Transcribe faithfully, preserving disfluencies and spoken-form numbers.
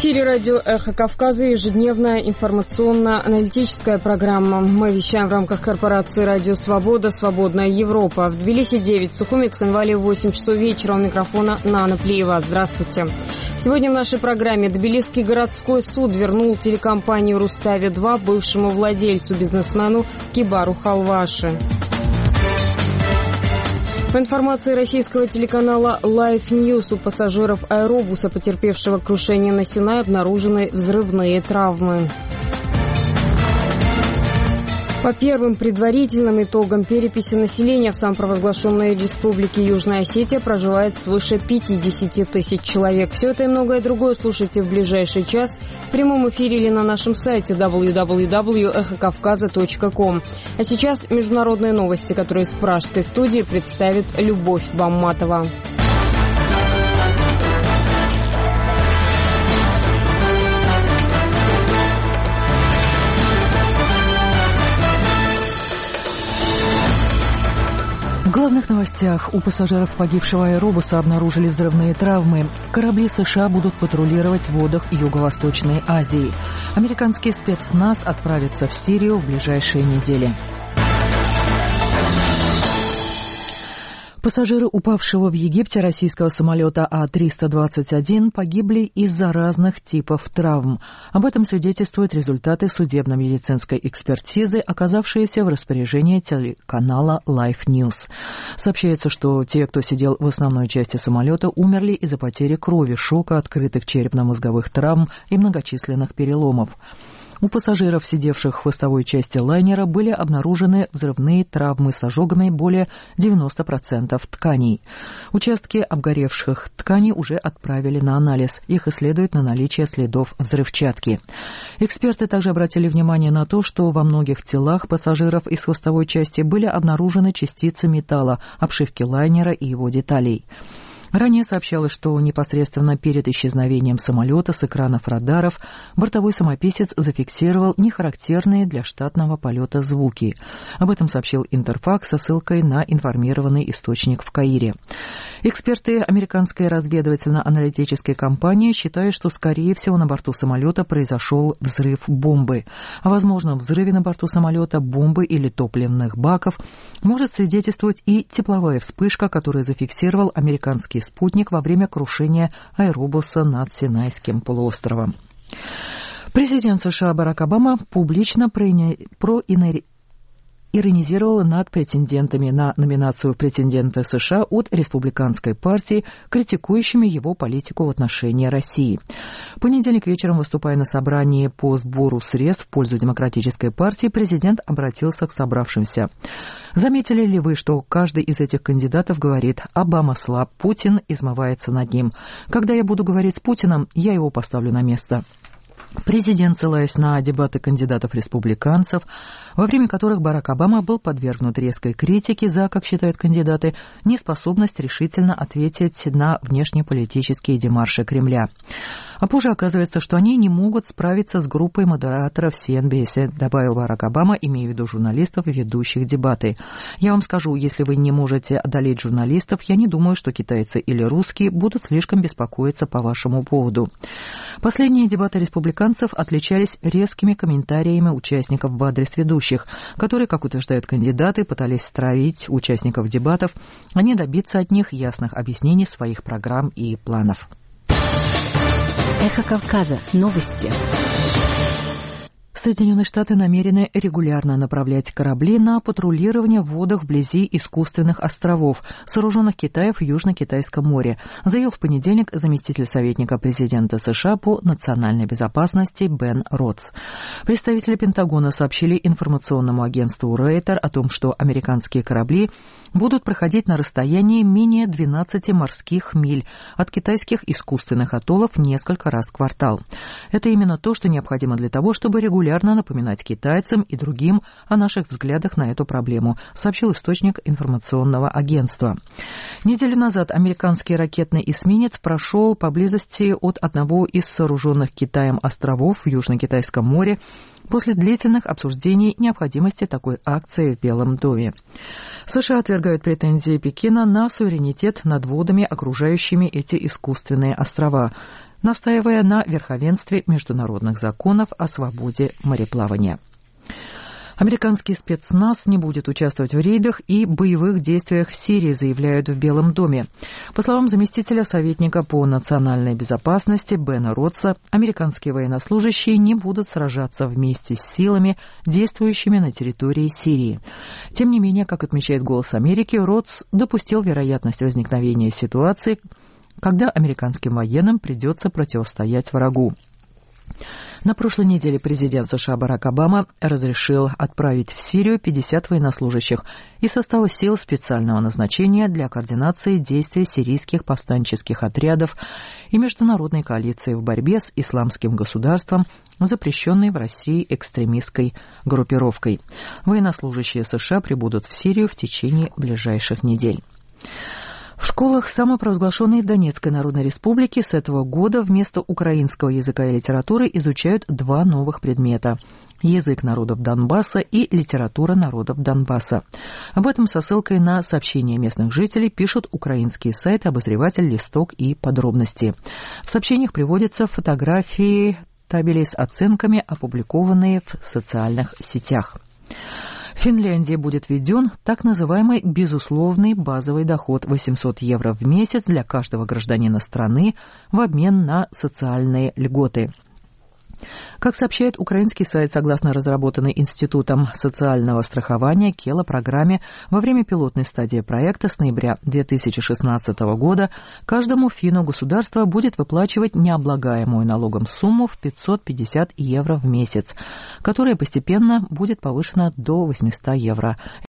эфире радио «Эхо Кавказа» ежедневная информационно-аналитическая программа. Мы вещаем в рамках корпорации «Радио Свобода», «Свободная Европа». В Тбилиси девять, в Сухуми, Цхинвале восемь часов вечера. У микрофона Нана Плиева. Здравствуйте. Сегодня в нашей программе Тбилисский городской суд вернул телекомпанию «Рустави-два» бывшему владельцу, бизнесмену Кибару Халваши. По информации российского телеканала Life News, у пассажиров аэробуса, потерпевшего крушение на Синай, обнаружены взрывные травмы. По первым предварительным итогам переписи населения в самопровозглашенной республике Южная Осетия проживает свыше пятьдесят тысяч человек. Все это и многое другое слушайте в ближайший час в прямом эфире или на нашем сайте дабл ю дабл ю дабл ю точка эхо кавказа точка ком. А сейчас международные новости, которые из пражской студии представит Любовь Бамматова. В главных новостях: у пассажиров погибшего аэробуса обнаружили взрывные травмы. Корабли США будут патрулировать в водах Юго-Восточной Азии. Американский спецназ отправится в Сирию в ближайшие недели. Пассажиры упавшего в Египте российского самолета А триста двадцать один погибли из-за разных типов травм. Об этом свидетельствуют результаты судебно-медицинской экспертизы, оказавшиеся в распоряжении телеканала Life News. Сообщается, что те, кто сидел в основной части самолета, умерли из-за потери крови, шока, открытых черепно-мозговых травм и многочисленных переломов. У пассажиров, сидевших в хвостовой части лайнера, были обнаружены взрывные травмы с ожогами более девяноста процентов тканей. Участки обгоревших тканей уже отправили на анализ. Их исследуют на наличие следов взрывчатки. Эксперты также обратили внимание на то, что во многих телах пассажиров из хвостовой части были обнаружены частицы металла, обшивки лайнера и его деталей. Ранее сообщалось, что непосредственно перед исчезновением самолета с экранов радаров бортовой самописец зафиксировал нехарактерные для штатного полета звуки. Об этом сообщил Интерфакс со ссылкой на информированный источник в Каире. Эксперты американской разведывательно-аналитической компании считают, что, скорее всего, на борту самолета произошел взрыв бомбы. О возможном взрыве на борту самолета, бомбы или топливных баков может свидетельствовать и тепловая вспышка, которую зафиксировал американский спутник во время крушения аэробуса над Синайским полуостровом. Президент США Барак Обама публично проинформировал иронизировал над претендентами на номинацию президента США от республиканской партии, критикующими его политику в отношении России. В понедельник вечером, выступая на собрании по сбору средств в пользу демократической партии, президент обратился к собравшимся. Заметили ли вы, что каждый из этих кандидатов говорит: «Обама слаб, Путин измывается над ним. Когда я буду говорить с Путиным, я его поставлю на место». Президент, ссылаясь на дебаты кандидатов-республиканцев, во время которых Барак Обама был подвергнут резкой критике за, как считают кандидаты, неспособность решительно ответить на внешнеполитические демарши Кремля. А позже оказывается, что они не могут справиться с группой модераторов си эн би эс, добавил Барак Обама, имея в виду журналистов, ведущих дебаты. «Я вам скажу, если вы не можете одолеть журналистов, я не думаю, что китайцы или русские будут слишком беспокоиться по вашему поводу». Последние дебаты республиканцев отличались резкими комментариями участников в адрес ведущих, которые, как утверждают кандидаты, пытались стравить участников дебатов, а не добиться от них ясных объяснений своих программ и планов. Эхо Кавказа. Новости. Соединенные Штаты намерены регулярно направлять корабли на патрулирование в водах вблизи искусственных островов, сооруженных Китаем в Южно-Китайском море, заявил в понедельник заместитель советника президента США по национальной безопасности Бен Ротс. Представители Пентагона сообщили информационному агентству Рейтер о том, что американские корабли будут проходить на расстоянии менее двенадцати морских миль от китайских искусственных атоллов несколько раз в квартал. Это именно то, что необходимо для того, чтобы регулярно напоминать китайцам и другим о наших взглядах на эту проблему, сообщил источник информационного агентства. Неделю назад американский ракетный эсминец прошел поблизости от одного из сооруженных Китаем островов в Южно-Китайском море после длительных обсуждений необходимости такой акции в Белом доме. США отвергают претензии Пекина на суверенитет над водами, окружающими эти искусственные острова. настаивая на верховенстве международных законов о свободе мореплавания. Американский спецназ не будет участвовать в рейдах и боевых действиях в Сирии, заявляют в Белом доме. По словам заместителя советника по национальной безопасности Бена Ротса, американские военнослужащие не будут сражаться вместе с силами, действующими на территории Сирии. Тем не менее, как отмечает «Голос Америки», Ротс допустил вероятность возникновения ситуации, когда американским военным придется противостоять врагу. На прошлой неделе президент США Барак Обама разрешил отправить в Сирию пятьдесят военнослужащих из состава сил специального назначения для координации действий сирийских повстанческих отрядов и международной коалиции в борьбе с исламским государством, запрещенной в России экстремистской группировкой. Военнослужащие США прибудут в Сирию в течение ближайших недель. В школах самопровозглашенной Донецкой Народной Республики с этого года вместо украинского языка и литературы изучают два новых предмета – язык народов Донбасса и литература народов Донбасса. Об этом со ссылкой на сообщения местных жителей пишут украинские сайты «Обозреватель», «Листок» и «Подробности». В сообщениях приводятся фотографии табелей с оценками, опубликованные в социальных сетях. В Финляндии будет введен так называемый безусловный базовый доход восемьсот евро в месяц для каждого гражданина страны в обмен на социальные льготы. Как сообщает украинский сайт, согласно разработанной Институтом социального страхования Кела программе, во время пилотной стадии проекта с ноября две тысячи шестнадцатого года каждому финну государство будет выплачивать необлагаемую налогом сумму в пятьсот пятьдесят евро в месяц, которая постепенно будет повышена до восемьсот евро.